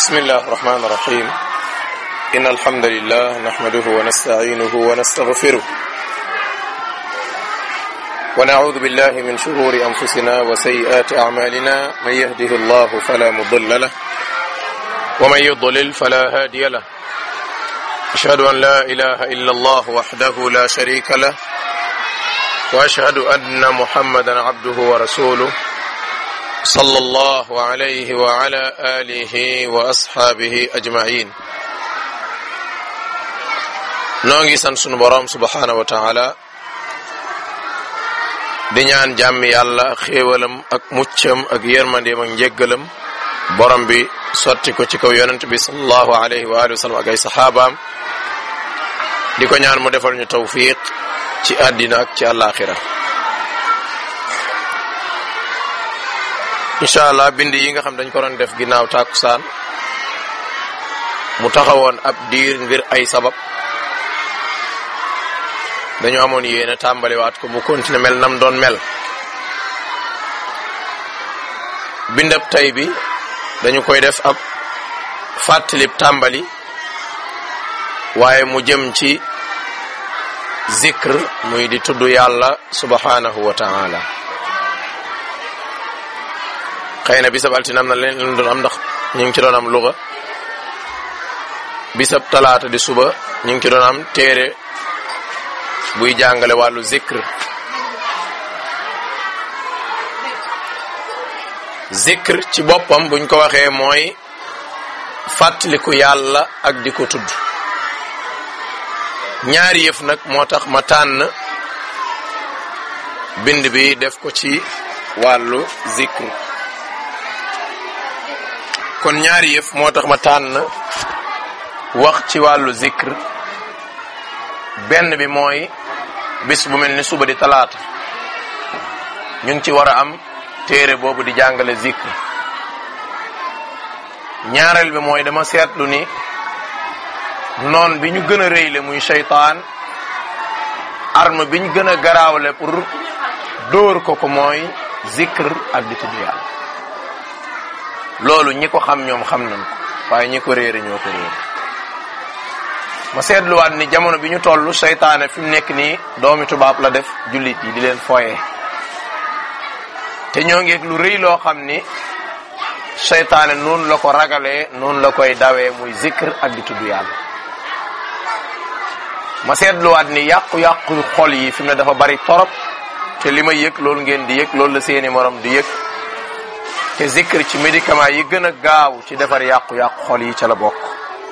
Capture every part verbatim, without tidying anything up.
بسم الله الرحمن الرحيم إن الحمد لله نحمده ونستعينه ونستغفره ونعوذ بالله من شرور أنفسنا وسيئات أعمالنا من يهده الله فلا مضل له ومن يضلل فلا هادي له أشهد أن لا إله إلا الله وحده لا شريك له وأشهد أن محمدا عبده ورسوله صلى الله عليه وعلى آله وأصحابه أجمعين نونغي سان سونو بروم سبحانه وتعالى di ñaan jàmm yàlla xéewalam ak muccam ak yërmandeem ak njéggalam borom bi sotti ko ci kaw yonent bi sallallahu alayhi wa alihi wa sallam ak ay saxaabaam di ko ñaan mu defal ñu tawfiq ci àddina ak ci àllaaxira incha allah bind yi nga xam dañ ko doon def ginnaaw tàkkusaan mu taxawoon ab diir ngir ay sabab dañu amoon yéene tàmbaliwaat ko mu continuer mel nam doon mel bindab tay bi dañu koy def ab fàttalib tàmbali waaye mu jëm ci zikr muy di tudd yàlla subhanahu wa ta'ala xëy na bisab altine am na leen leen doon am ndax ñu ngi ci doon am luga bisab talaata di suba ñu ngi ci doon am téere buy jàngale wàllu zikr zikr ci boppam buñ ko waxee mooy fàttaliku yàlla ak di ko tudd ñaari yëf nag moo tax ma tànn bind bi def ko ci wàllu zikr kon ñaari yëf moo tax ma tànn wax ci wàllu zikr benn bi mooy bis bu mel ni suba di talaata ñu ngi ci war a am téere boobu di jàngale zikr ñaareel bi mooy dama seetlu ni noon bi ñu gën a rëyle muy seytaan arme bi ñu gën a garaawle pour dóor ko ko mooy zikr ak di tudd yàlla loolu ñi ko xam ñoom xam nañ ko waaye ñi ko réere ñoo ko réere ma seetluwaat ni jamono bi ñu toll seytaane fi mu nekk nii doomi tubaab la def jullit yi di leen foye te ñoo ngeeg lu rëy loo xam ni seytaane noonu la ko ragalee noonu la koy dawee muy zikr ak di tudd yàlla ma seetluwaat ni yàqu-yàqu xol yi fi mu ne dafa bari torop te li ma yëg loolu ngeen di yëg loolu la seeni morom di yëg te zikr ci médicament yi gën a gaaw ci defar yàqu-yàqu xol yi ca la bokk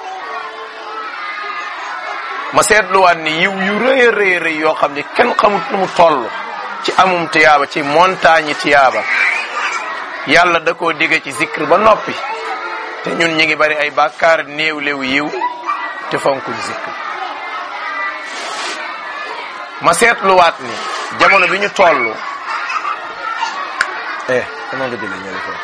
ma seetluwaat ni yiw yu rëy a rëy rëy yoo xam ni kenn xamut nu mu toll ci amum tiyaaba ci montagne tiyaaba yàlla da koo digge ci zikr ba noppi te ñun ñi ngi bari ay bàkkaar néew lew yiw te fonkuñ zikr ma seetluwaat ni jamono bi ñu toll eh dama nga jëlee ñële foofu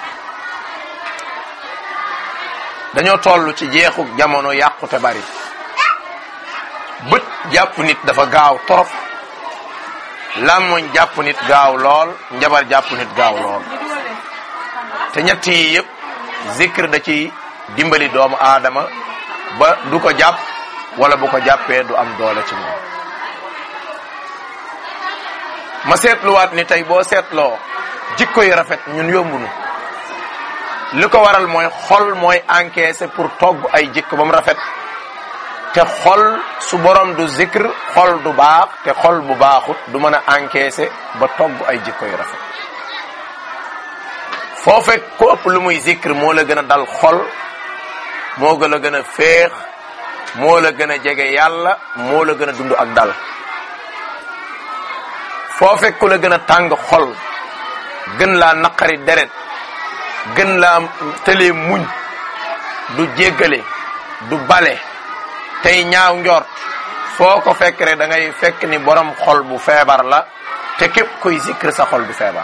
dañoo toll ci jeexu jamono yàqute bari bët jàpp nit dafa gaaw torop làmmoñ jàpp nit gaaw lool njabar jàpp nit gaaw lool te ñett yi yëpp zikr da ci dimbali doomu aadama ba du ko jàpp wala bu ko jàppee du am doole ci moom ma seetluwaat ni tey boo seetloo jikko yi rafet ñun yombunu li ko waral mooy xol mooy encaissé pour togg ay jikko ba mu rafet te xol su borom du zikr xol du baax te xol bu baaxut du mën a encaissé ba togg ay jikko yu rafet foo fekk ku ëpp lu muy zikr moo la gën a dal xol moo la gën a féex moo la gën a jege yàlla moo la gën a dund ak dal foo fekk ku la gën a tàng xol gën laa naqari deret gën laa tëlee muñ du jéggale du bale tey ñaaw njort foo ko fekk rek da ngay fekk ni borom xol bu feebar la te képp kuy zikr sa xol du feebar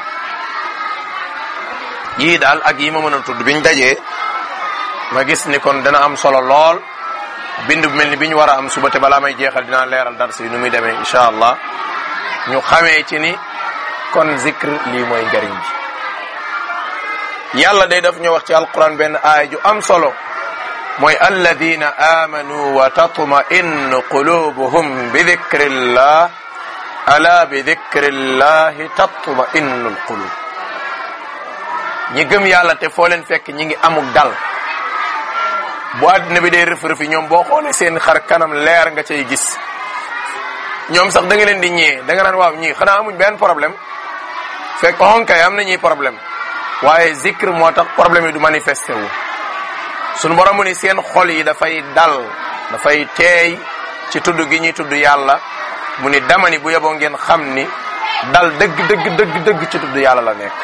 yii daal ak yi ma mën a tudd biñ dajee ma gis ni kon dana am solo lool bind bu mel ni bi ñu war a am suba te balaa may jeexal dinaa leeral dars yi nu muy demee incha allah ñu xamee ci ni kon zikr lii mooy njariñ bi yàlla day daf ñu wax ci alquran benn aaya ju am solo mooy alladina amanu wa tatma'innu qulubuhum bi dhikrillah ala bi dhikrillahi tatma'innu alqulub ñi gëm yàlla te foo leen fekk ñi ngi amuk dal bu àddina bi dee rëf-rëfi ñoom boo xoolee seen xar kanam leer nga cay gis ñoom sax da nga leen di ñee da nga naan waaw ñii xanaa amuñ benn problème fekk honkay am na ñuy problème waaye zikr moo tax problème yi du manifesté wu sunu borom mu ni seen xol yi dafay dal dafay teey ci tudd gi ñuy tudd yàlla mu ni dama ni bu yeboo ngeen xam ni dal dëgg dëgg dëgg dëgg ci tudd yàlla la nekk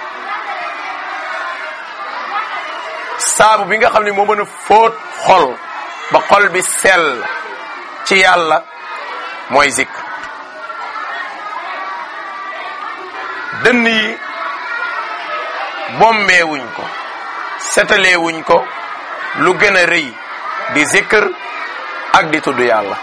saabu bi nga xam ne moo mën a fóot xol ba xol bi sell ci yàlla mooy zikr dënn yi bombee wuñ ko setalee wuñ ko lu gën a rëy di zikr ak di tudd yàlla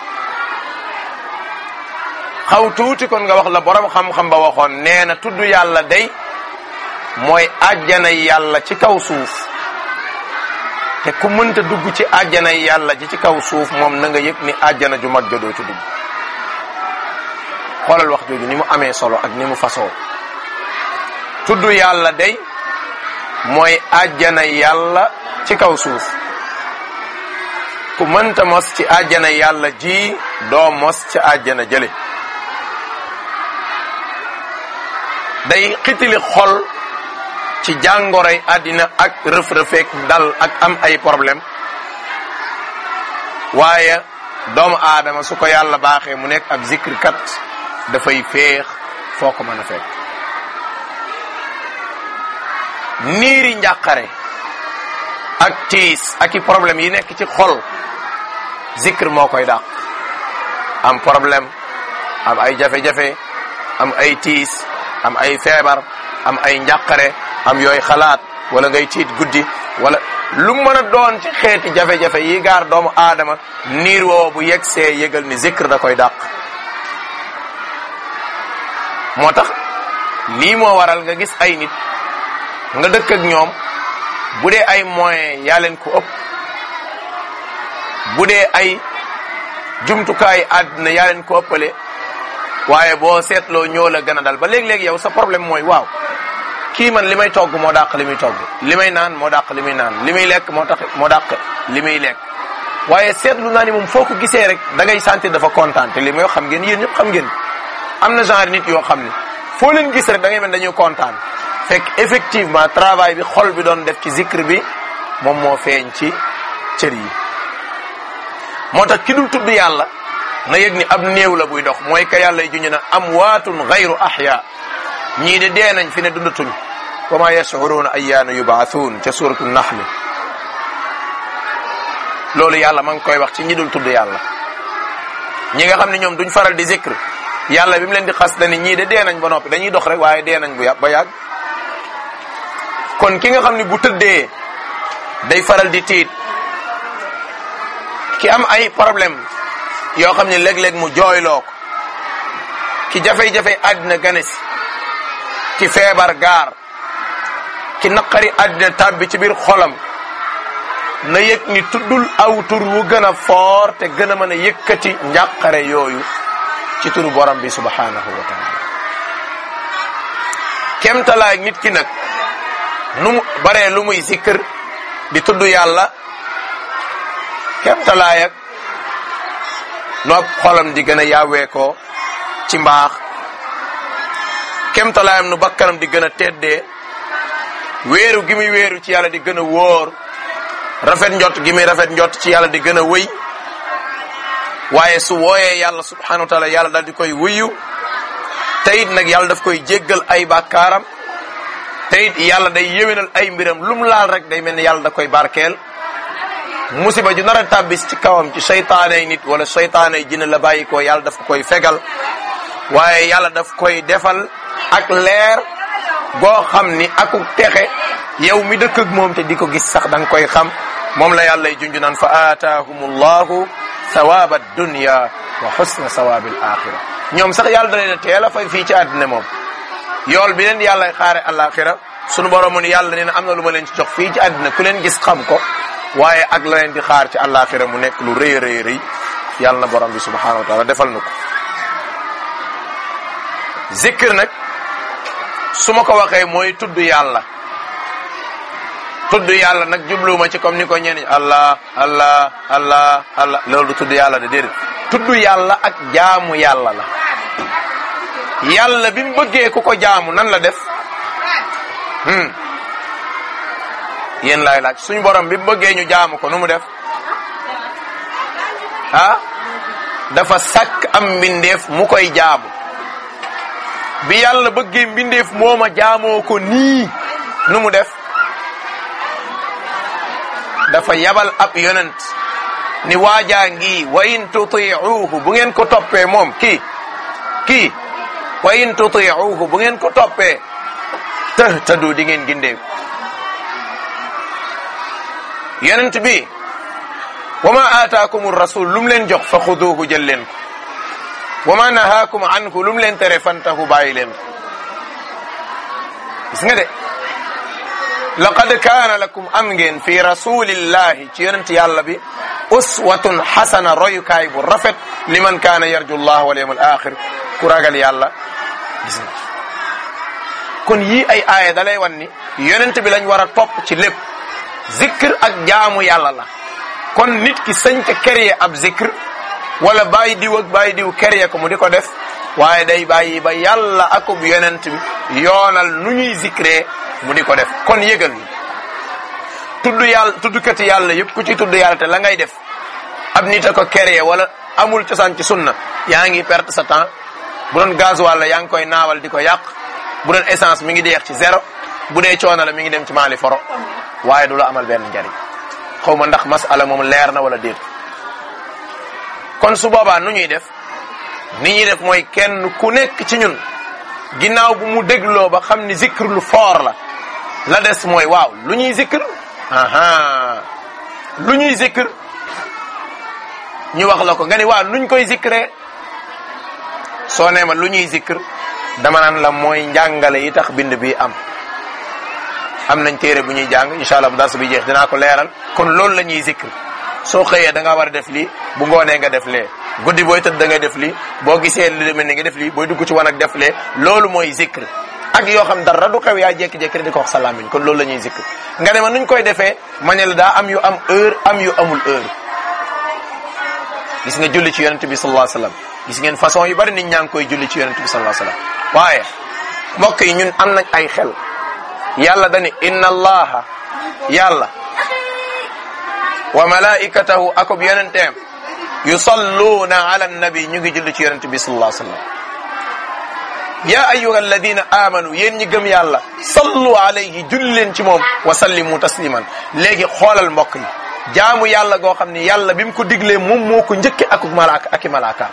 xaw tuuti kon nga wax la borom xam-xam ba waxoon nee na tudd yàlla day mooy àjjana yàlla ci kaw suuf te ku mënta dugg ci àjjana yàlla ji ci kaw suuf moom na nga yëg ni àjjana ju mag jodoo ci dugg xoolal wax jooju ni mu amee solo ak ni mu fasoo tudd yàlla day mooy àjjana yàlla ci kaw suuf ku mënta mos ci àjjana yàlla ji doo mos ci àjjana jële day xitili xol ci jàngoroy àddina ak rëf-rëfeek dal ak am ay problème waaye doomu aadama su ko yàlla baaxee mu nekk ab zikrkat dafay féex foo ko mën a fekk niiri njàqare ak tiis ak i problème yi nekk ci xol zikr moo koy dàq am problème am ay jafe-jafe am ay tiis am ay feebar am ay njàqare am yooy xalaat wala ngay tiit guddi wala lu mën a doon ci xeeti jafe-jafe yi gaar doomu aadama niir woo bu yegg see yëgal ni zikr da koy dàq moo tax lii moo waral nga gis ay nit nga dëkk ak ñoom bu dee ay moyens yaa leen ko ëpp bu dee ay jumtukaay àddina yaa leen ko ëppale waaye boo seetloo ñoo la gën a dal ba léeg-léeg yow sa problème mooy waaw kii man li may togg moo dàq li muy togg li may naan moo dàq li muy naan li muy lekk moo tax moo dàq li muy lekk waaye seetlu naa ni moom foo ko gisee rek da ngay sentir dafa kontaan te li may xam ngeen yéen ñëpp xam ngeen am na genre nit yoo xam ne foo leen gis rek da ngay mel dañuy kontaan fekk effectivement travail bi xol bi doon def ci zikr bi moom moo feeñ ci cër yi moo tax ki dul tudd yàlla na yëg ni ab néew la buy dox mooy ka yàlla y juñu na amwaatun gayru ahya ñii de dee nañ fi ne dundatuñ wa ma yash'uruna ayyaana yubaathuun ca suratu nahl loolu yàlla ma ngi koy wax ci ñi dul tudd yàlla ñi nga xam ne ñoom duñ faral di zikr yàlla bi mu leen di xas dani ñii de dee nañ ba noppi dañuy dox rek waaye dee nañ bu yàgg ba yàgg kon ki nga xam ne bu tëddee day faral di tiit ki am ay problème yoo xam ne léeg-léeg mu jooyloo ko ki jafe-jafe àddina ganes ki feebar gaar ki naqari àddina tàbbi ci biir xolam na yëg ni tuddul aw tur wu gën a foor te gën a mën a yëkkati njàqare yooyu ci turu borom bi subhanahu wa taala kemtalaay nit ki nag nu mu baree lu muy zikr di tudd yàlla kemtalaay ak nu ab xolam di gën a yaaweekoo ci mbaax kemtalaayam nu bakkanam di gën a teddee wéeru gi muy wéeru ci yàlla di gën a wóor rafet njot gi muy rafet njot ci yàlla di gën a wëy waaye su wooyee yàlla subhanahu wa taala yàlla daal di koy wuyu teyit nag yàlla daf koy jéggal ay bàkkaaram teyit yàlla day yéwénal ay mbiram lum laal rek day mel ni yàlla da koy barkeel musiba ju nar a tàbbis ci kawam ci seytaaney nit wala seytaaney jinne la bàyyi ko yàlla daf ko koy fegal waaye yàlla daf koy defal ak leer goo xam ni aku texe yow mi dëkk ak moom te di ko gis sax da nga koy xam moom la yàlla junju naan fa aataahumullahu sawaaba dunya wa husna sawaabil axira ñoom sax yàlla da leen a teel a fay fii ci àddina moom yool bi leen yàlla xaare alaxira sunu borom mu ni yàlla nee na am na lu ma leen ci jox fii ci àddina ku leen gis xam ko waaye ak la leen di xaar ci àllaaxira mu nekk lu rëy rëy rëy yàlla na borom bi subhanahu wa taala defal na ko. zikr nag su ma ko waxee mooy tudd yàlla tudd yàlla nag jubluwuma ci comme ni ko ñenn allah allah allah allah loolu tudd yàlla de déedéet tudd yàlla ak jaamu yàlla la. yàlla bi mu bëggee ku ko jaamu nan la def hmm yéen laay laaj suñu borom bi mu bëggee ñu jaamu ko nu mu def ah dafa sàkk am mbindeef mu koy jaamu bi yàlla bëggee mbindeef mooma jaamoo ko nii nu mu def dafa yabal ab yonent ni waajaa ngi wa in tuti'uhu bu ngeen ko toppee moom kii kii wa in tuti'uhu bu ngeen ko toppee tahtadu di ngeen gindeeku yonent bi wa ma aataakum rasul lu mu leen jox fa xuduuhu jël leen ko wa ma nahaakum anhu lu mu leen tere fantahu bàyyi leen ko gis nga de laqad kaana lakum am ngeen fi rasulillahi ci yonent yàlla bi uswatun xasana royukaay bu rafet liman kaana yarju llah wal yawmal axir ku ragal yàlla gis nga kon yii ay aaya da lay wan ni yonent bi lañ war a topp ci lépp zikr ak jaamu yàlla la kon nit ki sañ ca créer ab zikr wala bàyyi diw ak bàyyi diw créer ko mu di ko def waaye day bàyyi ba yàlla akub yonent bi yoonal nu ñuy zikree mu di ko def kon yëgal ni tudd yàlla tuddkati yàlla yëpp ku ci tudd yàlla te la ngay def ab nit a ko créer wala amul cosaan ci sunna yaa ngi perte sa temps bu doon gasoil la yaa ngi koy naawal di ko yàq bu doon essence mi ngi deex ci zéro bu dee coono la mi ngi dem ci maali foro waaye du la amal benn njariñ xaw ma ndax masala moom leer na wala déet kon su boobaa nu ñuy def ni ñuy def mooy kenn ku nekk ci ñun ginnaaw bu mu dégloo ba xam ni zikr lu foor la la des mooy waaw lu ñuy zikr aha lu ñuy zikr ñu wax la ko nga ni waaw nuñ koy zikree soo nee ma lu ñuy zikr dama naan la mooy njàngale yi tax bind bi am am nañ téere bu ñuy jàng incha allah bu dars bi jeex dinaa ko leeral kon loolu la ñuy zikr soo xëyee da ngaa war a def lii bu ngoonee nga def lee guddi booy tëdd da ngay def lii boo gisee lu demee ni nga def lii booy dugg ci wan ak def lee loolu mooy zikr ak yoo xam dara du xew yaa jékki-jékki di ko wax sa làmmiñ kon loolu la ñuy zikr nga ne ma nuñ koy defee ma ne la daa am yu am heure am yu amul heure gis nga julli ci yonent bi sallallahu alayhi wasallam gis ngeen façon yu bari nit ñaa ngi koy julli ci yonent bi sallallahu alayhi wasallam waaye mbokk yi ñun am nañ ay xel yàlla dani inna allaha yàlla wa malaikatahu akub yonenteem yusalluuna ala nabi ñu ngi julli ci yonent bi sallallahu alayhi wasallam ya ayyuha alladina amanu yéen ñi gëm yàlla sallu alayhi julli leen ci moom wa sallimu tasliman léegi xoolal mbokk yi jaamu yàlla goo xam ni yàlla bi mu ko diglee moom moo ko njëkke akuk malaaka aki malaakaam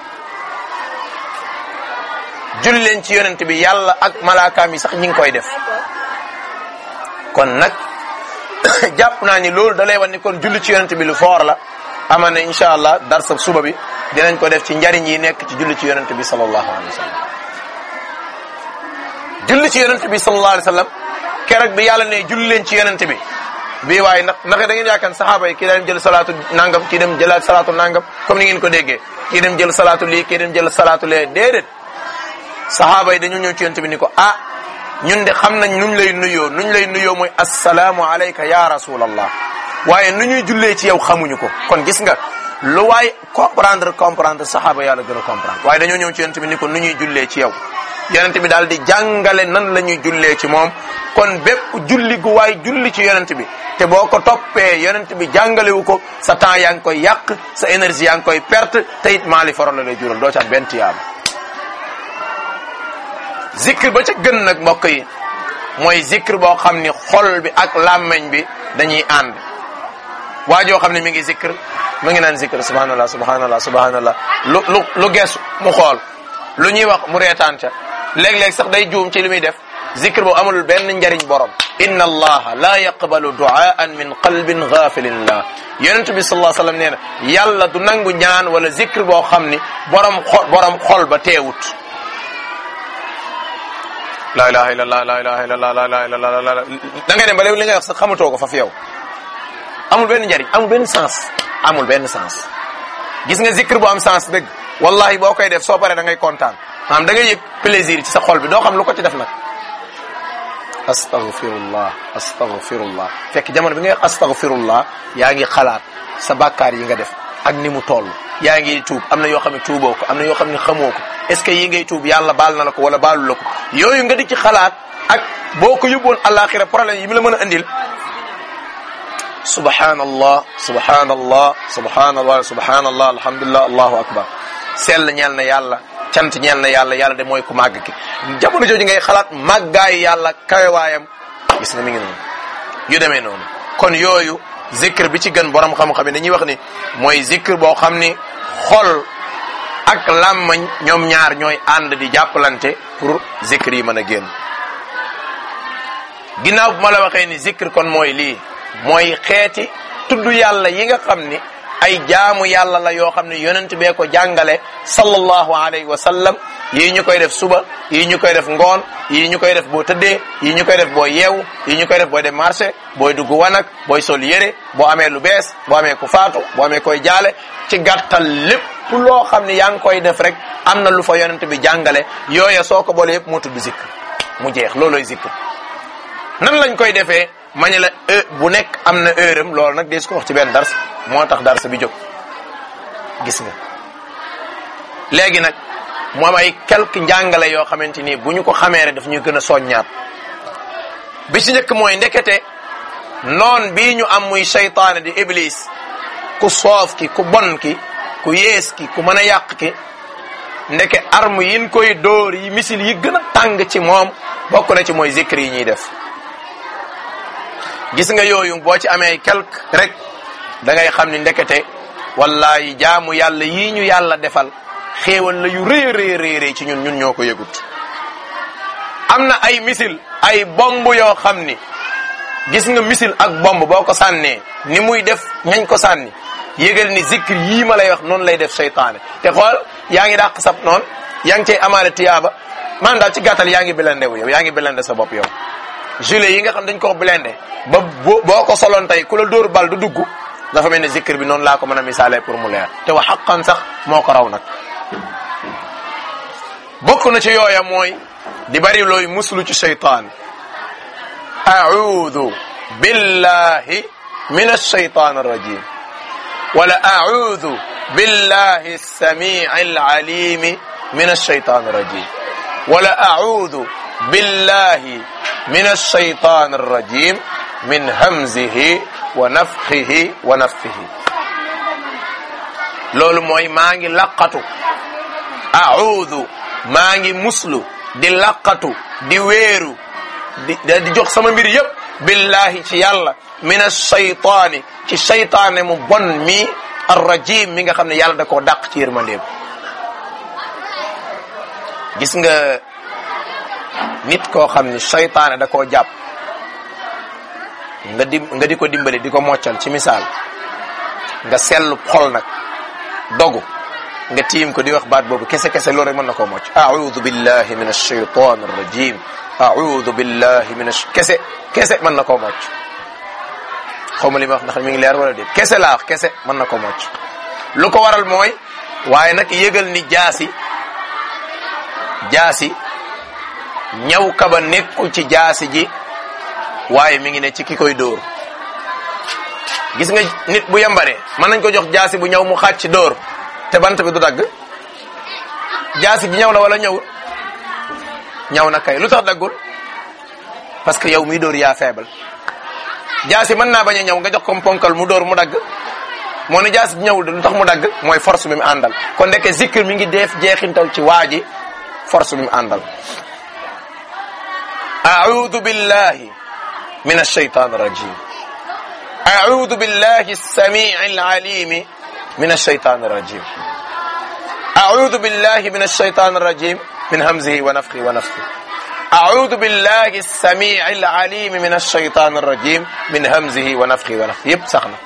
julli leen ci yonent bi yàlla ak malaakaam yi sax ñi ngi koy def kon nag jàpp naa ni loolu da lay wan ni kon julli ci yonent bi lu foor la ama na incha allah darsa suba bi dinañ ko def ci njariñ yi nekk ci julli ci yonent bi sallallahu alayhi wa sallam julli ci yonent bi sallallahu alayhi wa sallam keroog bi yàlla ne julli leen ci yonent bi bii waaye ndax ndax da ngeen yaakaar saxaaba yi kii dem jël salaatu nangam kii dem jëlaat salaatu nangam comme ni ngeen ko déggee kii dem jël salaatu lii kii dem jël salaatu lee déedéet saxaaba yi dañu ñëw ci yonent bi ni ko ah ñun de xam nañ nuñ lay nuyoo nuñ lay nuyoo mooy assalaamu alayka ya rasulallah waaye nu ñuy jullee ci yow xamuñu ko kon gis nga lu waay comprendre comprendre saxaaba yàlla gën a comprendre waaye dañoo ñëw ci yonent bi ni ko nu ñuy jullee ci yow yonent bi daal di jàngale nan la ñuy jullee ci moom kon bépp julli gu waay julli ci yonent bi te boo ko toppee yonent bi jàngalewu ko sa temps yaa ngi koy yàq sa énergie yaa ngi koy perte te it maali foro la lay jural doo ci am benn tiyaaba zikr ba ca gën nag mbokk yi mooy zikr boo xam ni xol bi ak làmmeñ bi dañuy ànd waa joo xam ne mi ngi zikr mu ngi naan zikr subhanallah subhanallah subhanallah lu lu lu geesu mu xool lu ñuy wax mu reetaan ca léeg-léeg sax day juum ci li muy def zikr boobu amul benn njariñ borom inna allaha la yaqbalu du'aan min qalbin ghafilin la yonent bi sallallahu alayhi wasallam nee na yàlla du nangu ñaan wala zikr boo xam ni borom xol borom xol ba teewut la ilaha illallah la ilaha illallah la ilaha illallah da ngay dem ba léegi li ngay wax sax xamatoo ko fa fi yow amul benn njariñ amul benn sens amul benn sens gis nga zikr bu am sens dëgg wallahi boo koy def soo paree da ngay kontaan maanaam da ngay yëg plaisir ci sa xol bi doo xam lu ko ci def nag astaghfirullah astaghfirullah fekk jamono bi ngay astaghfirullah yaa ngi xalaat sa bàkkaar yi nga def ak ni mu toll yaa ngi tuub am na yoo xam ne tuuboo ko am na yoo xam ne xamoo ko est ce que yi ngay tuub yàlla baal na la ko wala baalu la ko yooyu nga di ci xalaat ak boo ko yóbboon àllaaxira problème yi mu la mën a andil subhanallah subhanallah subhanallah subhanallah alhamdulillah allahu akbar sell ñeel na yàlla cant ñeel na yàlla yàlla de mooy ku màgg ki jamono jooju ngay xalaat màggaay yàlla kawewaayam gis nga mi ngi noonu yu demee noonu kon yooyu zikr bi ci gën borom xam-xam yi dañuy wax ni mooy zikr boo xam ni xol ak làmmañ ñoom ñaar ñooy ànd di jàppalante pour zikr yi mën a génn ginnaaw bu ma la waxee ni zikr kon mooy lii mooy xeeti tudd yàlla yi nga xam ni ay jaamu yàlla la yoo xam ne yonent bee ko jàngale sallallahu alayhi wa sallam yii ñu koy def suba yii ñu koy def ngoon yii ñu koy def boo tëddee yii ñu koy def boo yeewu yii ñu koy def booy dem marché booy dugg wanag booy sol yére boo amee lu bees boo amee ku faatu boo amee koy jaale ci gàttal lépp loo xam ne yaa ngi koy def rek am na lu fa yonent bi jàngale yooya soo ko boole yëpp moo tudd zikr mu jeex looloy zikr nan lañ koy defee ma ne la bu nekk am na heure am loolu nag dees ko wax ci benn dars moo tax dars bi jóg gis nga léegi nag mu am ay quelques njàngale yoo xamante ni bu ñu ko xamee rek daf ñu gën a soññaat bi ci njëkk mooy ndekete noon bii ñu am muy seytaane di iblis ku soof ki ku bon ki ku yees ki ku mën a yàq ki ndeke arme yin koy dóor yi misil yi gën a tàng ci moom bokk na ci mooy zikr yi ñuy def gis nga yooyu boo ci amee quelque rek da ngay xam ni ndekete wallahi jaamu yàlla yii ñu yàlla defal xéewal la yu rëy rëy rëy rëy ci ñun ñun ñoo ko yëgut am na ay misil ay bomb yoo xam ni gis nga misil ak bomb boo ko sànnee ni muy def ñañ ko sànni yégal ni zikr yii ma lay wax noonu lay def seytaane te xool yaa ngi dàq sab noonu yaa ngi cay amaale tiyaaba man daal ci gàttal yaa ngi blende wu yow yaa ngi blende sa bopp yow gilet yi nga xam dañ ko blende ba boo ko soloon tey ku la dóor bal du dugg dafa mel ne zikr bi noonu laa ko mën a misaale pour mu leer te wa xaqan sax moo ko raw nag bokk na ci yooya mooy di bari looy muslu ci shaytaan a'udhu billahi min ash-shaytan ar-rajim wala a'udhu billahi as-sami' al-alim min ash-shaytan ar-rajim wala a'udhu billahi min ash-shaytan ar-rajim min hamzihi wa nafthihi wa nafthihi loolu mooy maa ngi laqatu a'udhu maa ngi muslu di laqatu di weeru di di jox sama mbir yëpp billahi ci yàlla min ash-shaytaani ci shaytaane mu bon mi ar-rajim mi nga xam ne yàlla da koo dàq ci yërmandeem gis nga nit koo xam ne shaytaane da koo jàpp nga di nga di ko dimbali di ko moccal ci misaal nga sellu xol nag dogu nga tiim ko di wax baat boobu kese kese loolu rek mën na koo mocc a'udhu billahi minash shaytanir rajim a'udhu billahi minash kese kese mën na koo mocc xaw ma li ma wax ndax mi ngi leer wala déet kese laa wax kese mën na koo mocc lu ko waral mooy waaye nag yëgal ni jaasi jaasi ñaw kaba nekkul ci jaasi ji waaye mi ngi ne ci ki koy dóor gis nga nit bu yambaree mën nañ ko jox jaasi bu ñaw mu xàcc ci dóor te bant bi du dagg jaasi ji ñaw na wala ñëwul ñaw na kay lu tax daggul parce que yow miy dóor yaa faible jaasi mën naa bañ a ñaw nga jox ko ponkal mu dóor mu dagg moo ne jaasi ji ñëwul de lu tax mu dagg mooy force bi mu àndal kon ndeke zikr mi ngi def jeexintal ci waa ji force bi mu àndal a'udhu billahi min ash-shaytan ar-rajim a'udhu billahi as-sami' al-alim min ash-shaytan ar-rajim a'udhu billahi min ash-shaytan ar-rajim min hamzihi wa nafthihi wa nafthihi a'udhu billahi as-sami' al-alim min ash-shaytan ar-rajim min hamzihi wa nafthihi wa nafthihi yëpp sax na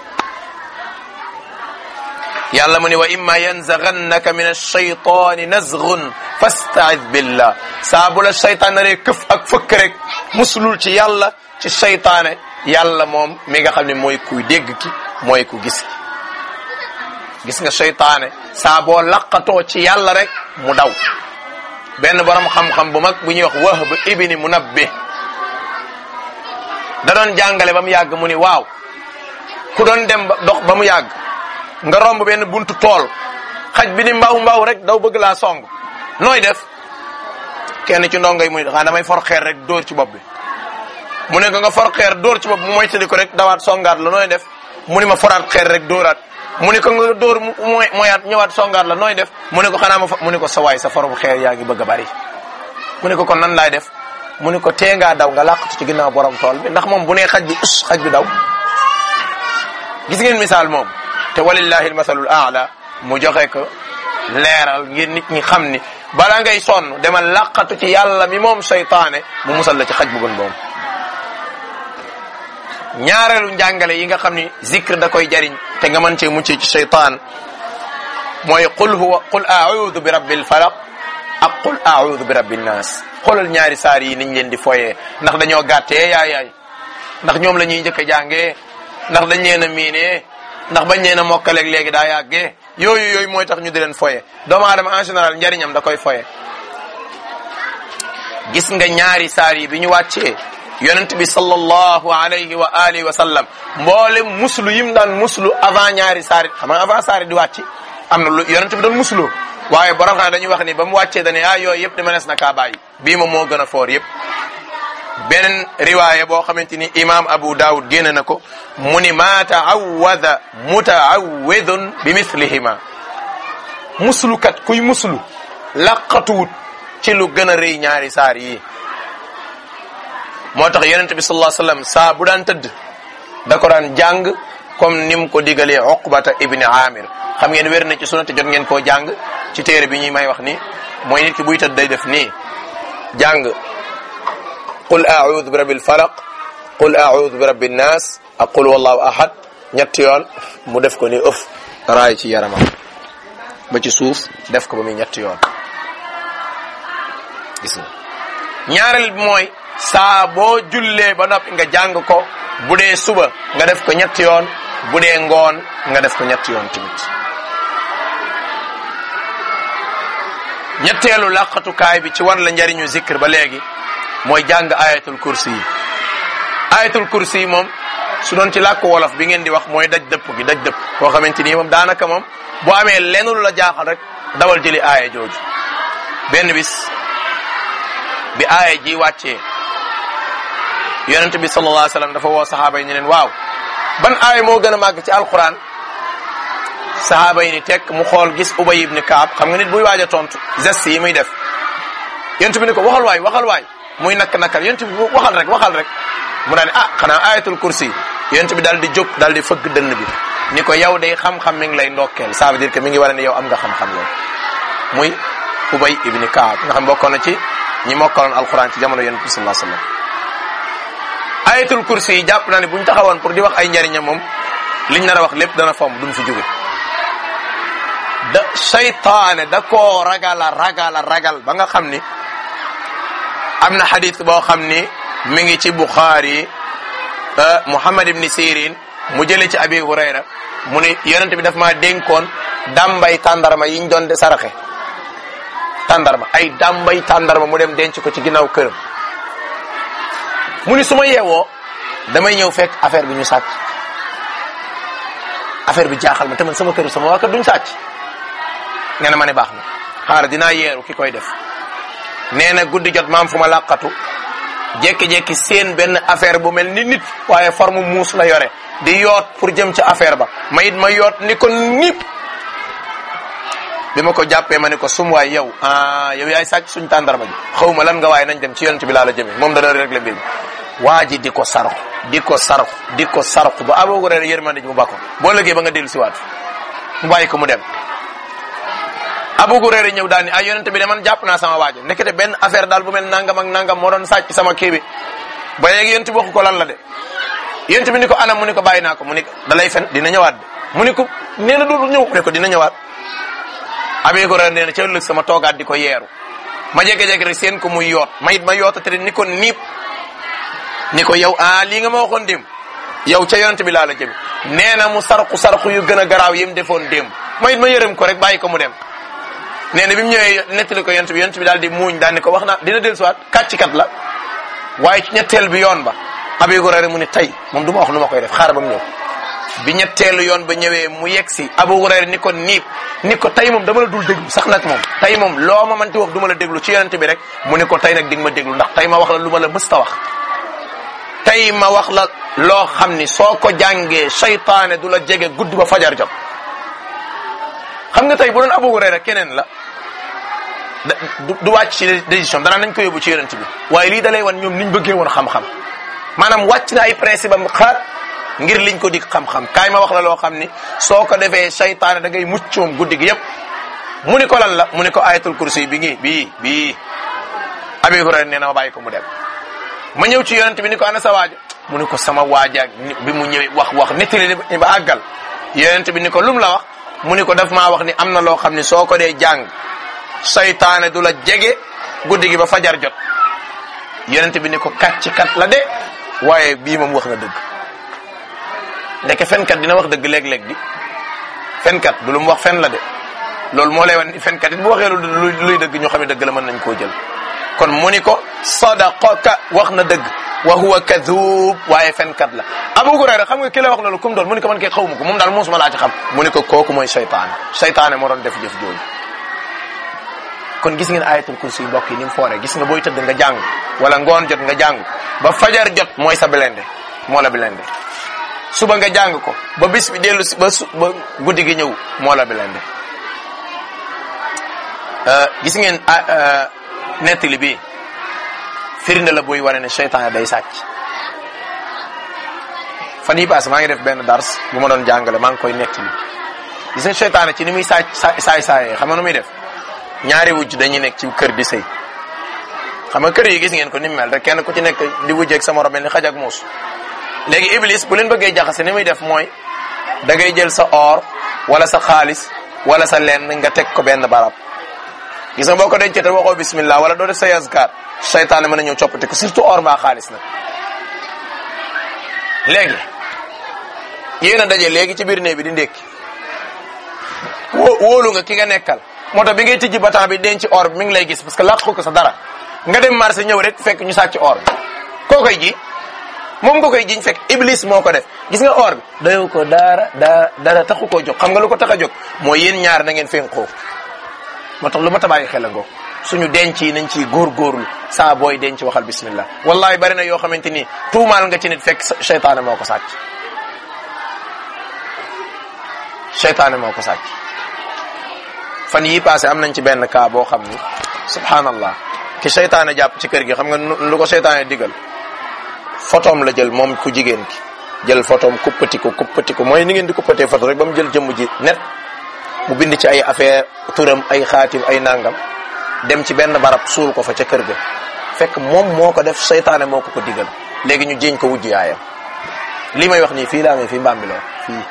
yàlla mu ne wa imma yanzaghannaka min ash-shaytani nazghun fasta'id billah saa bu la seytaane rek këf ak fëkk rek muslul ci yàlla ci seytaane yàlla moom mi nga xam ne mooy kuy dégg ki mooy ku gis ki gis nga seytaane saa boo laqatoo ci yàlla rek mu daw. benn borom xam-xam bu mag bu ñuy wax Wahb ibni Munabbih da doon jàngale ba mu yàgg mu ni waaw ku doon dem ba dox ba mu yàgg nga romb benn buntu tool xaj bi ni mbaw mbaw rek daw bëgg laa song nooy def kenn ci ndongo yi mu ni xanaa damay for xeer rek dóor ci bopp bi mu ne ko nga for xeer dóor ci bopp mu moytali ko rek dawaat songaat la nooy def mu ni ma foraat xeer rek dóoraat mu ni ko nga dóor mu moyaat ñëwaat songaat la nooy def mu ne ko xanaa ma fa mu ne ko sa waay sa forobu xeer yaa ngi bëgg a bari mu ne ko kon nan laay def mu ne ko tee ngaa daw nga làqatu ci ginnaaw borom tool bi ndax moom bu nee xaj bi us xaj bi daw. gis ngeen misaal moom te walillahi almasalul aala mu joxe ko leeral ngir nit ñi xam ni bala ngay sonn demal làqatu ci yàlla mi moom seytaane mu musal la ci xaj bu bon boobu. ñaareelu njàngale yi nga xam ni zikr da koy jariñ te nga mën cee mucc ci seytaan mooy qul huwa qul a'udhu bi rabbil falaq ak qul a'udhu bi rabbin nas. xoolal ñaari saar yi niñ leen di foyee ndax dañoo gàttee yaay yaay ndax ñoom la ñuy njëkk a jàngee ndax dañ leen a miinee ndax bañ leen a mokkaleeg léegi daa yàggee yooyu yooyu mooy tax ñu di leen foyee doomu aadama en général njariñam da koy foyee. gis nga ñaari saar yi bi ñu wàccee yonent bi sallallahu alayhi wa alihi wa sallam mboolem muslu yim daan muslu avant ñaari saar yi xam nga avant saar yi di wàcc am na lu yonent bi doon muslu waaye borom xam dañuy wax ni ba mu wàccee dañuy ah yooyu yëpp dama nees na kaa bàyyi bii moom moo gën a foor yëpp. beneen riwaaya boo xamante ni imaam Abu Dawud génne na ko mu ni ma ta'awwada muta'awwidun bi mithlihima muslukat kuy muslu laqatuwut ci lu gën a rëy ñaari saar yi. moo tax yonent bi sallallahu alayhi wasallam saa bu daan tëdd da ko daan jàng comme ni mu ko digalee Uqbata ibni Amir xam ngeen wér na ci sunna te jot ngeen koo jàng ci téere bi ñuy may wax ni mooy nit ki buy tëdd day def nii jàng qul a'udhu bi rabbil falaq qul a'udhu bi rabbin nas ak qul wallahu ahad ñetti yoon mu def ko ni ëf raay ci yaramam ba ci suuf def ko ba muy ñetti yoon. gis nga ñaareel bi mooy saa boo jullee ba noppi nga jàng ko bu dee suba nga def ko ñetti yoon bu dee ngoon nga def ko ñetti yoon tamit. ñetteelu laqatukaay bi ci wan la njariñu zikr ba léegi mooy jàng ayatul kursi yi. ayatul kursi yi moom su doon ci làkk wolof bi ngeen di wax mooy daj dëpp gi daj dëpp koo xamante ni moom daanaka moom boo amee lenn lu la jaaxal rek dawal jëli aaya jooju. benn bis bi aaya ji wàccee yonent bi sallallahu alayhi wasallam dafa woo saxaaba yi ni leen waaw ban aaya moo gën a màgg ci alquran. saxaaba yi ni tekk mu xool gis Ubay ibn Kaab xam nga nit buy waaj a tontu geste yi muy def yonent bi ni ko waxal waay waxal waay muy nakk nakkal yonent bi waxal rek waxal rek mu daal ne ah xanaa ayatul kursi yonent bi daal di jóg daal di fëgg dënn bi ni ko yow day xam-xam mi ngi lay ndokkeel ça veut dire que mi ngi war a ne yow am nga xam-xam yow. muy Ubay ibn Kaab nga xam bokkoon na ci ñi mokkaloon alquran ci jamono yonent bi sallallahu alayhi wasallam. ayatul kursi yi jàpp naa ne buñ taxawoon pour di wax ay njariñam moom liñ nar a wax lépp dana fomm duñ fi jóge. da seytaane da koo ragala ragala ragal ba nga xam ni am na xadis boo xam ni mi ngi ci Bukhari Muhammad ibn Sirin mu jëlee ci Abi Hurayra mu ni yonent bi daf maa dénkoon dambay tàndarma yiñ doon de saraxe tàndarma ay dambay tàndarma mu dem denc ko ci ginnaaw këram mu ni su ma yeewoo damay ñëw fekk affaire bi ñu sàcc affaire bi jaaxal ma te man sama kër sama waa kër duñ sàcc nee na ma ne baax na xaar dinaa yeeru ki koy def. nee na guddi jot maam fu ma làqatu jékki-jékki seen benn affaire bu mel ni nit waaye forme muus la yore di yoot pour jëm ca affaire ba ma it ma yoot ni ko nip bi ma ko jàppee ma ne ko sum waay yow ah yow yaay sàcc suñ tàndarma ji xaw ma lan nga waaye nañ dem ci yonent bi laa la jëmee moom dana régler mbir mi waa ji di ko sarxu di ko sarxu di ko sarxu ba Abu Hurayra yërmande ji mu bakko boo lëggee ba nga dellu siwaat mu bàyyi ko mu dem. Abu Hurayra ñëw daal ni ay yonent bi de man jàpp naa sama waajo nekkete benn affaire daal bu mel nangam ak nangam moo doon sàcc sama kii bi ba léegi yonent bi waxu ko lan la de yonent bi ni ko anam mu ni ko bàyyi naa ko mu ni da lay fen dina ñëwaat de mu ni ko nee na dootul ñëw mu ne ko dina ñëwaat. Abu Hurayra nee na ca ëllëg sama toogaat di ko yeeru ma jege-jege rek seen ko muy yoot ma it ma yoota te ni ko niip ni ko yow ah lii nga ma waxoon démb yow ca yonent bi laa la jëm nee na mu sarxu sarxu yu gën a garaaw yim defoon démb ma it ma yërëm ko rek bàyyi ko mu dem nee na bi mu ñëwee nettali ko yonent bi yonent bi daal di muuñ daal ni ko wax na dina dellusiwaat kàccikat la waaye ci ñetteel bi yoon ba Abi Hurayra mu ne tey moom du ma wax nu ma koy def xaar ba mu ñëw bi ñetteelu yoon ba ñëwee mu yegg si Abu Hurayra ni ko niib ni ko tey moom dama la dul déglu sax nag moom tey moom loo ma manti wax du ma la déglu ci yonent bi rek mu ni ko tey nag di nga ma déglu ndax tey ma wax la lu ma la mësta wax tey ma wax la loo xam ni soo ko jàngee seytaane du la jege guddi ba fajar jot xam nga tey bu doon Abu Hurayra keneen la du du wàcc ci décision danaa nañ ko yóbbu ci yonent bi waaye lii dalay wan ñoom niñ bëggee woon xam-xam maanaam wàcc na ay principe am xaar ngir liñ ko dig xam-xam kaay ma wax la loo xam ni soo ko defee seytaane da ngay mucc moom guddi gi yépp mu ni ko lan la mu ni ko ayatul kursi bi ngi bii bii Abi Hurayra nee na ma bàyyi ko mu dem ma ñëw ci yonent bi ni ko ana sa waaja mu ni ko sama waaja bi mu ñëwee wax wax nettali ni ba àggal yonent bi ni ko lum la wax mu ni ko daf maa wax ni am na loo xam ni soo ko dee jàng seytaane du la jege guddi gi ba fajar jot yonent bi ni ko kàcc kat la de waaye bii moom wax na dëgg ndeke fenkat dina wax dëgg léeg-léeg di fenkat du lu mu wax fen la de loolu moo lay wan ni fenkat it bu waxee lu luy dëgg ñoo xam ne dëgg la mën nañ koo jël kon mu ni ko sadaqaka wax na dëgg wa huwa kadhub waaye fenkat la Abu Hurayra xam nga ki la wax loolu kum doon mu ni ko man kay xaw ma ko moom daal muusuma laa ci xam mu ni ko kooku mooy seytaane seytaane moo doon def jëf jooju kon gis ngeen ayatul kursi mbokk yi ni mu fooree gis nga booy tëdd nga jàng wala ngoon jot nga jàng ba fajar jot mooy sa belende moo la belende suba nga jàng ko ba bis bi dellu si ba su ba guddi gi ñëw moo la belende gis ngeen nettali bi firnde la buy wane ne seytaane day sàcc fan yi paase maa ngi def benn dars bu ma doon jàngale maa ngi koy nettali gis nga seytaane ci ni muy sàcc saay saayee xam nga nu muy def ñaari wujj dañuy nekk ci kër di sëy xam nga kër yi gis ngeen ko ni mu mel rek kenn ku ci nekk di wujjeeg sa morom mel ni xaj ak muus léegi iblis bu leen bëggee jaxase ni muy def mooy da ngay jël sa or wala sa xaalis wala sa lenn nga teg ko benn barab gis nga boo ko dencee te waxoo bismillah wala doo def sa yazkar seytaane mën na ñëw coppati ko surtout or mbaa xaalis nag léegi yéen a daje léegi ci biir néeg bi di ndékki wó wóolu nga ki nga nekkal moo tax bi ngay tijji batan bi denc or bi mi ngi lay gis parce que làqu ko sa dara nga dem marché ñëw rek fekk ñu sàcc or bi koo koy ji moom nga koy jiñ fekk iblis moo ko def gis nga or bi dayo ko dara dara dara taxu koo jóg xam nga lu ko tax a jóg mooy yéen ñaar na ngeen fenkoo moo tax lu ma tabayi xel ngoo suñu denc yi nañ ciy góorgóorlu saa booy denc waxal bismillah wallahi bari na yoo xamante ni tuumaal nga ci nit fekk seytaane moo ko sàcc seytaane moo ko sàcc fan yii passé am nañ ci benn cas boo xam ni subhanallah ki seytaane jàpp ci kër gi xam nga lu ko seytaane digal photom la jël moom ku jigéen ki jël photom kuppati ko kuppati ko mooy ni ngeen di kuppatee photo rek ba mu jël jëmm ji net mu bind ci ay affaire turam ay xaatim ay nangam dem ci benn barab suul ko fa ca kër ga fekk moom moo ko def seytaane moo ko ko digal léegi ñu jéñ ko wujj yaayam li may wax nii fii laa amee fii Mbambilor fii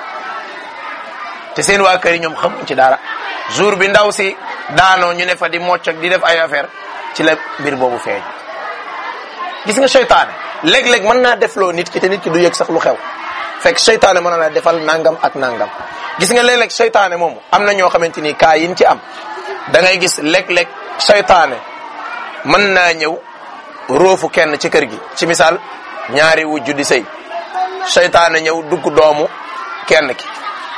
te seen waa kër yi ñoom xamuñ ci dara jour bi ndaw si daanoo ñu ne fa di mocc ak di def ay affaire ci la mbir boobu feeñ gis nga seytaane léeg-léeg mën naa defloo nit ki te nit ki du yëg sax lu xew fekk seytaane mën na la defal nangam ak nangam gis nga léeg-léeg seytaane moomu am na ñoo xamante ni kaa yin ci am da ngay gis léeg-léeg seytaane mën naa ñëw róofu kenn ci kër gi ci misaal ñaari wujju di sëy seytaane ñëw dugg doomu kenn ki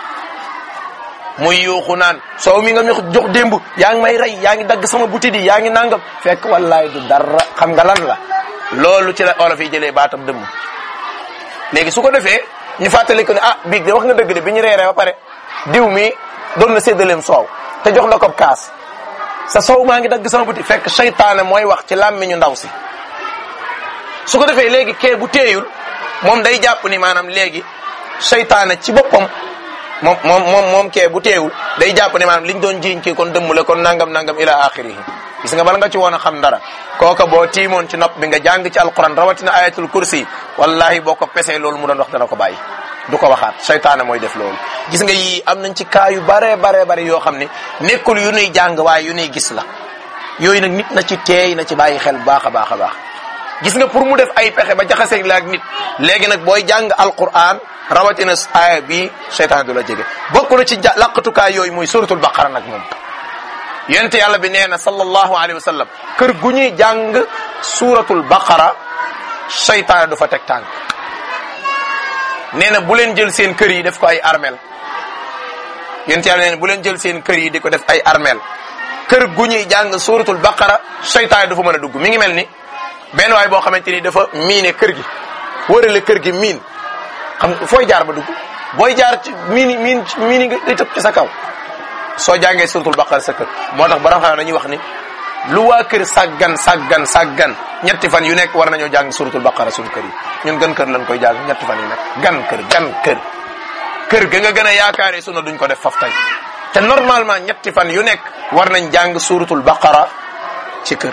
muy yuuxu naan soow mi nga ñu jox démb yaa ngi may rey yaa ngi dagg sama butit yi yaa ngi nangam fekk wallaay du dara xam nga lan la loolu ci la olof yi jëlee baatam dëmm léegi su ko defee ñu fàttali ko ne ah biig de wax nga dëgg de bi ñu reeree ba pare diw mi doon na séddaleem soow te jox la ko kaas sa soow maa ngi dagg sama butit fekk seytaane mooy wax ci làmmiñu ndaw si su ko defee léegi kee bu teeyul moom day jàpp ni maanaam léegi seytaane ci boppam moom moom moom moom kee bu teewul day jàpp ne maanaam liñ doon jiiñ kii kon dëmm la kon nangam nangam ila axirihi gis nga bala nga ci woon a xam dara kooka boo tiimoon ci nopp bi nga jàng ci alquran rawatina ayatul kursi wallahi boo ko pesee loolu mu doon wax dana ko bàyyi du ko waxaat seytaane mooy def loolu gis nga yii am nañ ci kaa yu bare bare bare yoo xam ne nekkul yu nuy jàng waaye yu nuy gis la yooyu nag nit na ci teey na ci bàyyi xel baax a baax a baax gis nga pour mu def ay pexe ba jaxaseeg la ak nit léegi nag booy jàng alquran rawatina aaya bi seytaan du la jege bokk na ci laqatukaay yooyu mooy suratul baqara nag moom yonent yàlla bi nee na sallallahu alayhi wa sallam kër gu ñuy jàng suratul baqara seytaan du fa teg tànk nee na bu leen jël seen kër yi def ko ay armel yonent yàlla nee na bu leen jël seen kër yi di ko def ay armel kër gu ñuy jàng suratul baqara seytaan du fa mën a dugg mi ngi mel ni benn waay boo xamante ni dafa miine kër gi wërale kër gi miin xam nga fooy jaar ba dugg booy jaar ci miin miin miin nga day tëb ci sa kaw soo jàngee suratul baqara sa kër moo tax bara xam dañuy wax ni lu waa kër sàggan sàggan sàggan ñetti fan yu nekk war nañoo jàng suratul baqara suñu kër yi ñun gan kër lañ koy jàng ñetti fan yu nekk gan kër gan kër kër ga nga gën a yaakaaree suna duñ ko def faf tey te normalement ñetti fan yu nekk war nañ jàng suratul baqara ci kër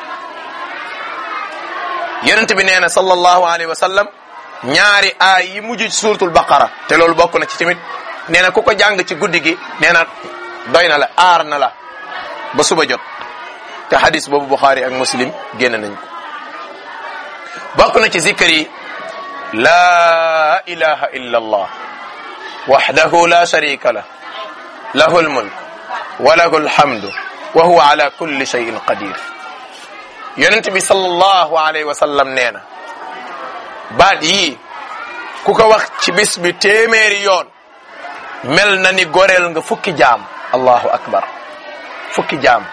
yonent bi nee na sallallahu alayhi wa sallam ñaari aay yi mujj ci suratul baqara te loolu bokk na ci tamit nee na ku ko jàng ci guddi gi nee na doy na la aar na la ba suba jot te hadis boobu Bukhari ak Muslim génn nañ ko bokk na ci zikr yi laa ilaha illa allah wahdahu la sharika lah lahu almulk wa lahu alhamdu wa huwa ala kulli shay'in qadir yonent bi sallallahu alayhi wa sallam nee na baat yii ku ko wax ci bis bi téeméeri yoon mel na ni goreel nga fukki jaam allahu akbar fukki jaam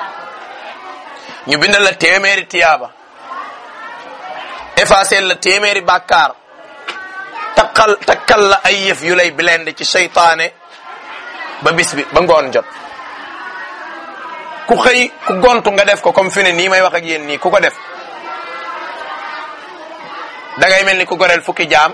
ñu bindal la téeméeri tiyaaba effacé la téeméeri bàkkaar takkal takkal la ay yëf yu lay blende ci seytaane ba bis bi ba ngoon jot ku xëy ku gontu nga def ko comme fi ne nii may wax ak yéen nii ku ko def da ngay mel ni ku goreel fukki jaam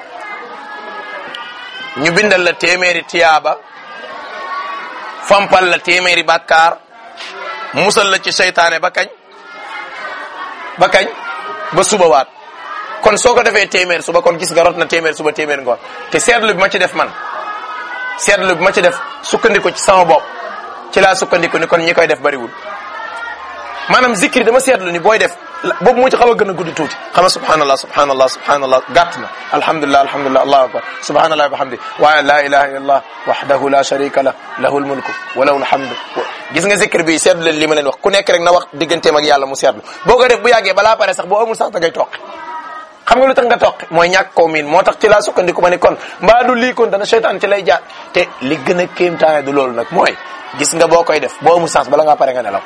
ñu bindal la téeméeri tiyaaba fompal la téeméeri bàkkaar musal la ci seytaane ba kañ ba kañ ba suba waat kon soo ko defee téeméer suba kon gis nga rot na téeméer suba téeméer ngoon te seetlu bi ma ci def man seetlu bi ma ci def sukkandiku ci sama bopp ci laa sukkandiku ni kon ñi koy def bariwul maanaam zikri dama seetlu ni booy def boobu moo ci xaw a gën a guddi tuuti xam nga subhanallah subhanallah subhanallah gàtt na alhamdulillah alhamdulillah allahu akbar subhanallah wa bihamdi waaye la ilaha illallah wahdahu la sharika lah lahul mulku wa lahul hamdu gis nga zikr bi seetlu leen li ma leen wax ku nekk rek na wax digganteem ak yàlla mu seetlu boo ko def bu yàggee balaa pare sax boo amul sax da ngay toqi xam nga lu tax nga toqi mooy ñàkk koo miin moo tax ci laa sukkandiku ma ni kon mbaa du lii kon dana seytaan ci lay jaar te li gën a kéemtaane du loolu nag mooy gis nga boo koy def boo amul sens bala ngaa pare nga nelaw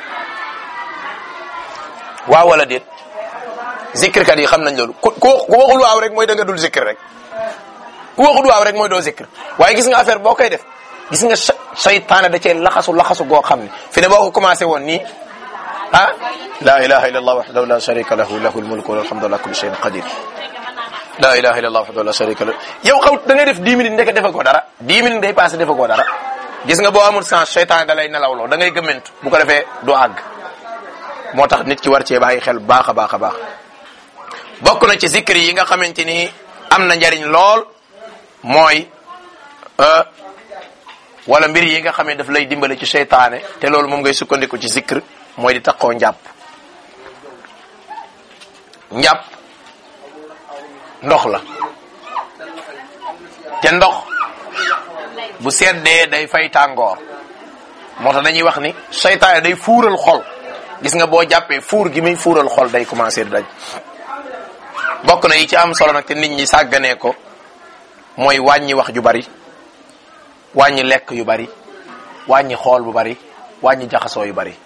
waaw wala déet zikrkat yi xam nañ loolu ku ku waxul waaw rek mooy da nga dul zikr rek ku waxul waaw rek mooy doo zikr waaye gis nga affaire boo koy def gis nga seytaane da cee laxasu laxasu goo xam ne fi ne boo ko commencé woon nii ah la ilaha illa allah wahdahu la sharika lahu lahul mulku wa lahul hamdu ala kulli shay'in qadir la ilaha illa allah wahdahu la sharika lahu yow xaw da ngay def dix minutes ndeke defa koo dara dix minutes day passé defa koo dara gis nga boo amul sens seytaane da lay nelawloo da ngay gëmmentu bu ko defee du àgg moo tax nit ki war cee bàyyi xel baax a baax a baax bokk na ci zikr yi nga xamante ni am na njariñ lool mooy wala mbir yi nga xam ne daf lay dimbale ci seytaane te loolu moom ngay sukkandiku ci zikr mooy di takkoo njàpp njàpp ndox la te ndox bu seddee day fay tàngoor moo tax dañuy wax ni seytaane day fuural xol gis nga boo jàppee fuur gi muy fuural xol day commencé di daj bokk na yi ci am solo nag te nit ñi sàgganee ko mooy wàññi wax ju bari wàññi lekk yu bari wàññi xool bu bari wàññi jaxasoo yu bari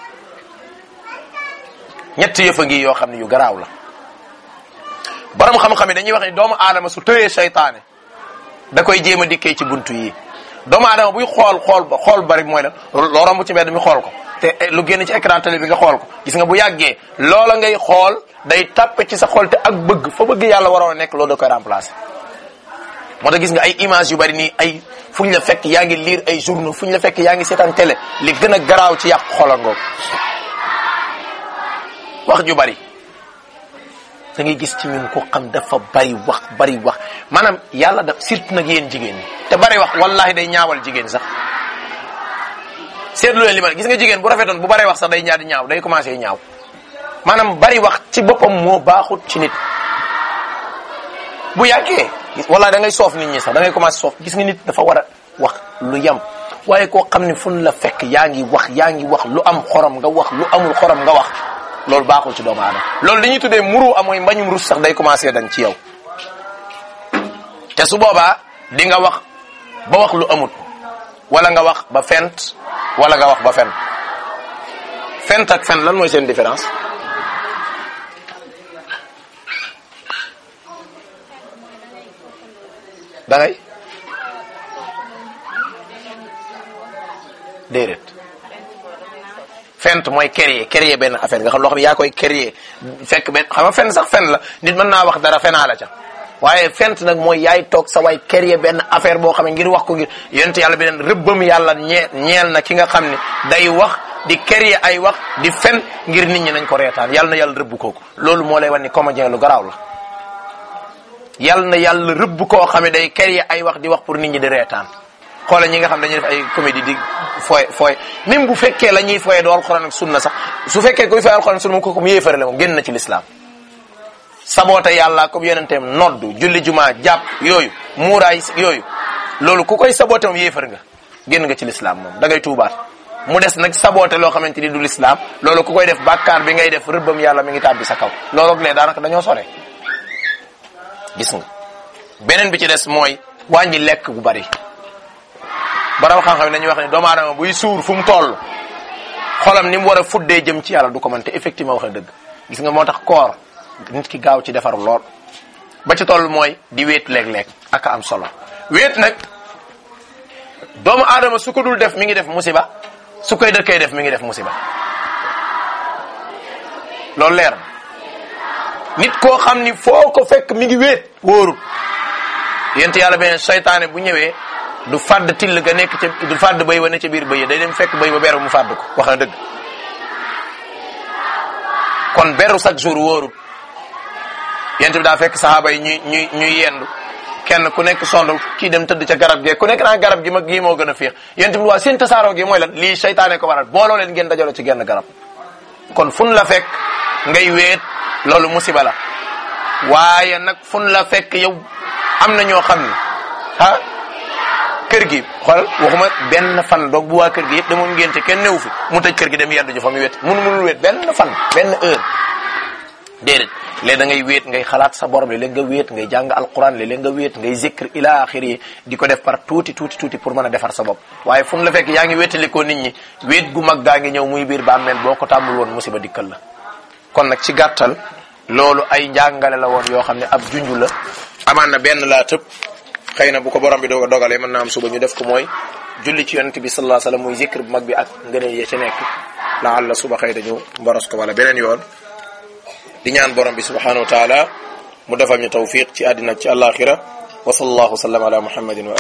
ñetti yëfa ngi yoo xam ne yu garaaw la borom xam-xam yi dañuy wax ni doomu aadama su tëyee seytaane da koy jéem a dikkee ci buntu yi doomu aadama buy xool xool ba xool bari mooy la loo romb ci mbedd mi xool ko te lu génn ci écran télé bi nga xool ko gis nga bu yàggee loola ngay xool day tàppe ci sa xol te ak bëgg fa bëgg yàlla waroon a nekk loolu da koy remplacer moo tax gis nga ay image yu bari nii ay fu ñu la fekk yaa ngi lire ay journaux fu ñu la fekk yaa ngi seetaan télé li gën a garaaw ci yàq xol a ngoog wax ju bari da ngay gis ci ñun ko xam dafa bari wax bari wax maanaam yàlla daf surtout nag yéen jigéen ñi te bari wax wallahi day ñaawal jigéen sax seetlu leen li ma gis nga jigéen bu rafetoon bu baree wax sax day ñaar di ñaaw day commencé ñaaw maanaam bari wax ci boppam moo baaxut ci nit bu yàggee wala da ngay soof nit ñi sax da ngay commencé soof gis nga nit dafa war a wax lu yam waaye koo xam ne fun la fekk yaa ngi wax yaa ngi wax lu am xorom nga wax lu amul xorom nga wax loolu baaxul ci doomu aadama loolu li ñuy tuddee muru amooy mbañum rus sax day commencé dañ ci yow te su boobaa di nga wax ba wax lu amut wala nga wax ba fent wala nga wax ba fen fent ak fen lan mooy seen différence da ngay déedéet fent mooy créer créer benn affaire nga xam loo xam ne yaa koy créer fekk benn xam nga fen sax fen la nit mën naa wax dara fenaa la ca waaye fent nag mooy yaay toog sa waay créer benn affaire boo xam ne ngir wax ko ngir yonent yàlla bi leen rëbbam yàlla ñee ñeel na ki nga xam ne day wax di créer ay wax di fen ngir nit ñi nañ ko reetaan yàlla na yàlla rëbb kooku loolu moo lay wan ni comédien lu garaaw la yàlla na yàlla rëbb koo xam ne day créer ay wax di wax pour nit ñi di reetaan xoola ñi nga xam dañuy def ay comédie di fooy fooy même bu fekkee la ñuy fooye doo alxuraan ak sunna sax su fekkee koy fooy alxuraan ak sunna moom kooku mu yéefare la moom génn na ci lislaam saboote yàlla comme yonenteem noddu julli jumaa jàpp yooyu muuraay yooyu loolu ku koy saboote moom yéefar nga génn nga ci lislaam moom da ngay tuubaat mu des nag saboote loo xamante ni du lislaam loolu ku koy def bàkkaar bi ngay def rëbbam yàlla mi ngi tàbbi sa kaw loolu ak lee daanaka dañoo sore gis nga beneen bi ci des mooy wàññi lekk bu bari borom xam-xam dañuy wax ne doomu aadama buy suur fu mu toll xolam ni mu war a fuddee jëm ci yàlla du ko mën te effectivement wax na dëgg gis nga moo tax koor nit ki gaaw ci defaru lool ba ci toll mooy di wéet léeg-léeg ak am solo wéet nag doomu aadama su ko dul def mi ngi def musiba su koy dëkkee def mi ngi def musiba loolu leer nit koo xam ni foo ko fekk mi ngi wéet wóorul yent yàlla beneen seytaane bu ñëwee du fàdd till ga nekk ca du fàdd bay wa ne ca biir bëy day dem fekk bay ba beru mu fàdd ko wax na dëgg kon beru chaque jour wóorul yent bi daa fekk saxaaba yi ñuy ñuy ñuy yendu kenn ku nekk sond kii dem tëdd ca garab gi ku nekk naa garab gi mag gii moo gën a féex yent bi waa seen tasaaroo gi mooy lan lii seytaane ko waral booloo leen ngeen dajaloo ci genn garab kon fun la fekk ngay weet loolu musiba la waaye nag fun la fekk yow am na ñoo xam ne ah kër gi xool waxuma benn fan doog bu waa kër gi yëpp demoon ngénte kenn newu fi mu tëj kër gi dem yendu ji fa mu wet munu munul wet benn fan benn heure déedéet léegi da ngay wéet ngay xalaat sa borom léeg nga wéet ngay jàng alquran léeg nga wéet ngay zikr ila axiri di ko def par tuuti tuuti tuuti pour mën a defar sa bopp waaye fu mu la fekk yaa ngi wéetalikoo nit ñi wéet gu mag gaa ngi ñëw muy biir bàmmeel boo ko tàmbul woon musiba dikkal la kon nag ci gàttal loolu ay njàngale la woon yoo xam ne ab junju la amaan na benn laa tëb xëy na bu ko borom bi doo dogalee mën naa am suba ñu def ko mooy julli ci yonent bi sallallahu alayhi wasallam muy zikr bu mag bi ak ngëneel ya ca nekk laalla suba xëy dañu mboros ko wala beneen yoon di ñaan borom bi subhanahu wa taala mu defal ñu tawfiq ci àddina ci àllaxira wa sallallahu sallam ala muhammadin wa